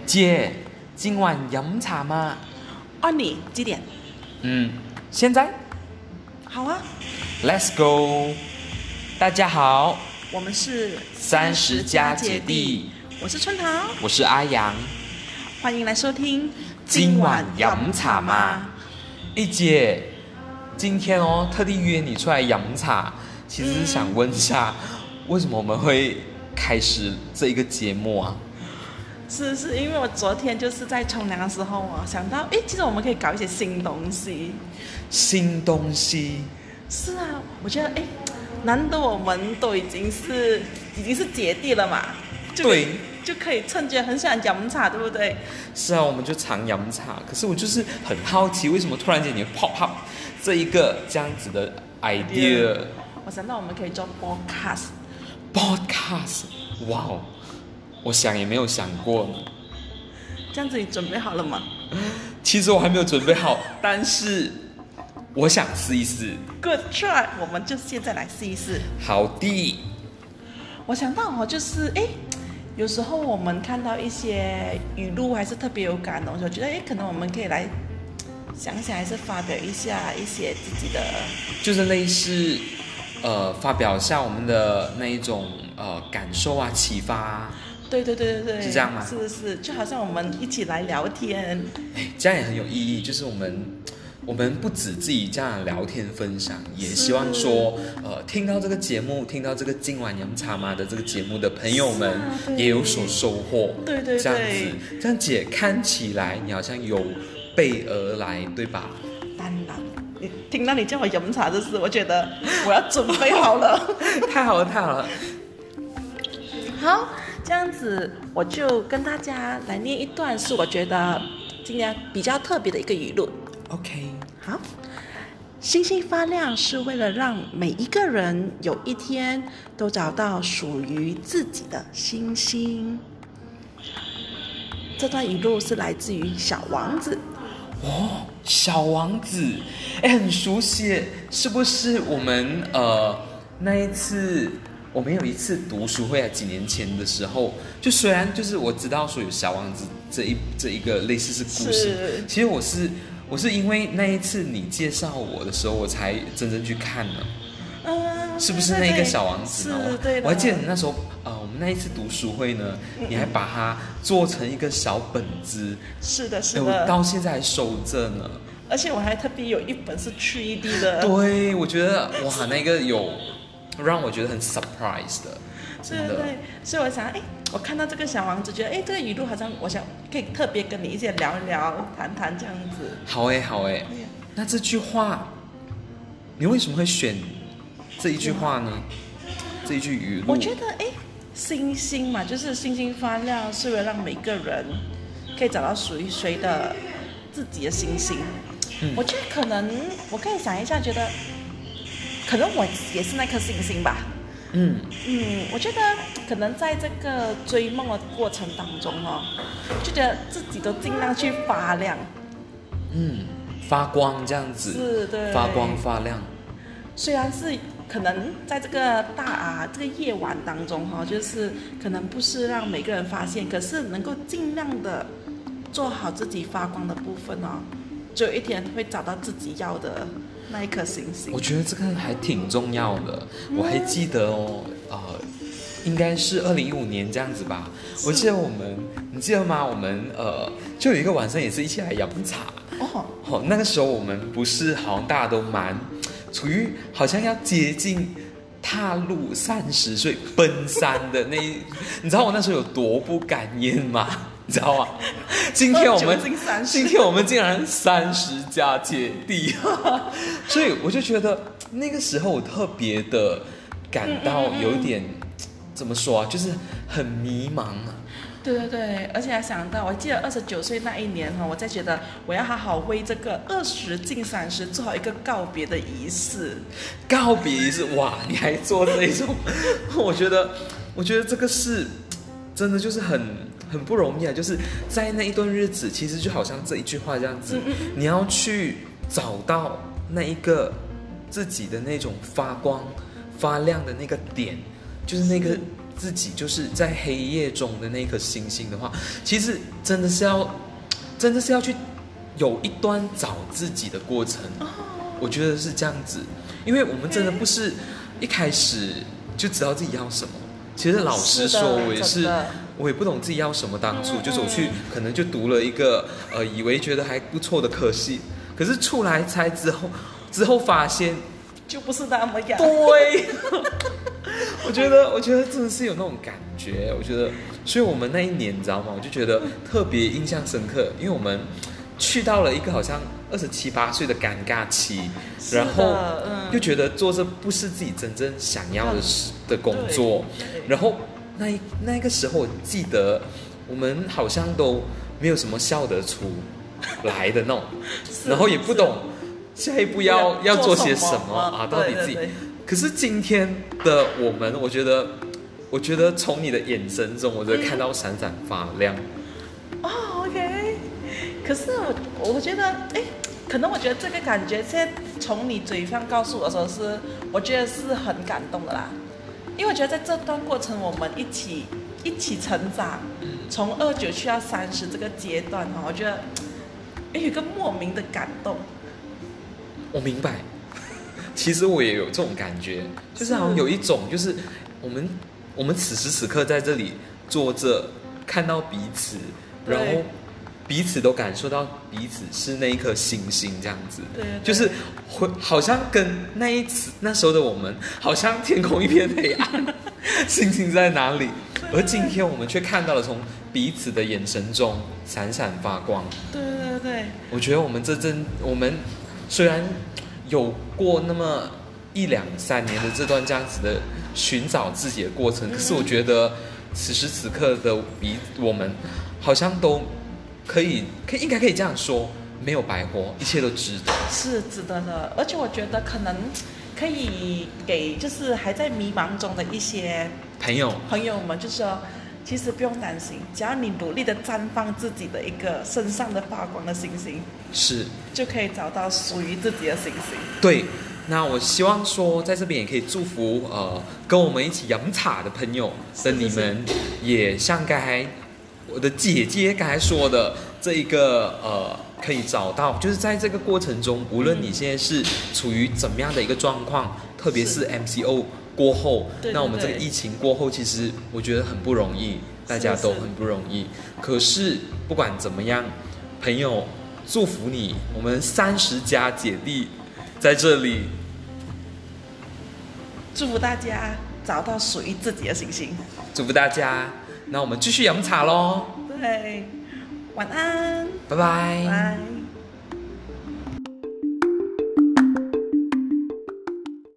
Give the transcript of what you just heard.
姐，今晚饮茶吗？ 按你几点？ 现在好啊， ，Let's go。大家好， 我们是 30加姐弟， 我是春桃， 我是阿阳。 欢迎来收听今晚饮茶吗？姐，今天特地约你出来饮茶，其实是想问一下，为什么我们会开始这一个节目啊？ 是因为我昨天就是在冲凉的时候想到，其实我们可以搞一些新东西。 新东西？ 是啊，我觉得难得我们都已经是姐弟了嘛， 对， 就可以趁着很喜欢饮茶，对不对？ 是啊，我们就常饮茶。可是我就是很好奇，为什么突然间你 pop up 这一个这样子的 idea？ 我想到我们可以做 podcast， 哇哦！我想也没有想过呢。 这样子你准备好了吗？ 其实我还没有准备好，但是我想试一试。 Good try， 我们就现在来试一试。 好的。 我想到就是有时候我们看到一些语录还是特别有感的东西，我觉得可能我们可以来想想，还是发表一下一些自己的， 就是类似发表一下我们的那一种感受啊，启发啊。 对，是这样吗？ 是，就好像我们一起来聊天， 这样也很有意义。就是我们不止自己这样聊天分享，也希望说听到这个节目，听到这个今晚饮茶吗的这个节目的朋友们也有所收获。 对， 这样子，这样姐看起来你好像有备而来，对吧？ 当然，你听到你叫我饮茶这事，我觉得我要准备好了。 太好了。 好，这样子我就跟大家来念一段，是我觉得今天比较特别的一个语录。 OK， 好，星星发亮是为了让每一个人有一天都找到属于自己的星星。这段语录是来自于《小王子》。 小王子，很熟悉，是不是我们那一次？我们有一次读书会几年前的时候，就虽然就是我知道说有小王子这一个类似是故事，其实我是因为那一次你介绍我的时候，我才真正去看呢。是不是那个小王子呢？我还记得你那时候我们那一次读书会呢，你还把它做成一个小本子。 是的， 我到现在还收着呢。 而且我还特别有一本是3D 的。 对，我觉得哇，那个有让我觉得很 surprise 的。 对，所以我想，我看到这个小王子，觉得这个语录好像，我想可以特别跟你一起聊一聊、谈谈这样子。 好。那这句话，你为什么会选这一句话呢？这一句语录， 我觉得星星嘛，就是星星发亮，是为了让每个人可以找到属于谁的自己的星星。我觉得可能我可以想一下，觉得可能我也是那颗星星吧。我觉得可能在这个追梦的过程当中就觉得自己都尽量去发亮。 发光这样子。 是，对。 发光发亮。 虽然是可能在这个这个夜晚当中就是可能不是让每个人发现，可是能够尽量的做好自己发光的部分就有一天会找到自己要的那一颗星星。 我觉得这个还挺重要的。我还记得应该是2015年这样子吧。我记得你记得吗？我们就有一个晚上也是一起来饮茶。那个时候我们不是好像大家都蛮处于好像要接近踏入30岁奔三的你知道我那时候有多不敢言吗？你知道吗？今天我们竟然30加姐弟。所以我就觉得那个时候我特别的感到有一点怎么说就是很迷茫啊。 对，而且还想到，我记得29岁那一年我才觉得我要好好为这个20进30做好一个告别的仪式。 告别仪式，哇！你还做这种，我觉得这个是真的就是很不容易啊！就是在那一段日子，其实就好像这一句话这样子，你要去找到那一个自己的那种发光发亮的那个点，就是那个自己就是在黑夜中的那颗星星的话，其实真的是要去有一段找自己的过程。我觉得是这样子，因为我们真的不是一开始就知道自己要什么。其实老实说，我也不懂自己要什么，当初就走去可能就读了一个以为觉得还不错的科系，可是出来才之后发现就不是那么样。 对，我觉得真的是有那种感觉。我觉得，所以我们那一年你知道吗？我就觉得特别印象深刻，因为我们去到了一个好像27、8岁的尴尬期，然后又觉得做这不是自己真正想要的工作，然后那个时候我记得我们好像都没有什么笑得出来的那种，然后也不懂下一步要做些什么啊，到底自己。可是今天的我们，我觉得从你的眼神中，我就看到闪闪发亮。 OK。可是我觉得，可能我觉得这个感觉，现在从你嘴上告诉我的时候我觉得是很感动的啦。因为我觉得在这段过程，我们一起成长，从29去到30这个阶段我觉得有一个莫名的感动。 我明白，其实我也有这种感觉，就是好像有一种，就是我们此时此刻在这里坐着，看到彼此，然后彼此都感受到彼此是那一颗星星，这样子，就是好像跟那时候的我们，好像天空一片黑暗，星星在哪里？而今天我们却看到了从彼此的眼神中闪闪发光。 对， 我觉得我们虽然有过那么1、2、3年的这段这样子的寻找自己的过程，可是我觉得此时此刻的我们好像都应该可以这样说，没有白活，一切都值得， 是值得的。而且我觉得可能可以给就是还在迷茫中的一些朋友们，就是说其实不用担心，只要你努力的绽放自己的一个身上的发光的星星， 是就可以找到属于自己的星星。 对，那我希望说在这边也可以祝福跟我们一起饮茶的朋友的你们，也像刚才我的姐姐刚才说的这一个可以找到，就是在这个过程中，无论你现在是处于怎么样的一个状况，特别是 MCO 过后，那我们这个疫情过后，其实我觉得很不容易，大家都很不容易。可是不管怎么样，朋友，祝福你，我们30加姐弟在这里， 祝福大家找到属于自己的星星。 祝福大家，那我们继续饮茶咯。 对，晚安， 拜拜。 拜。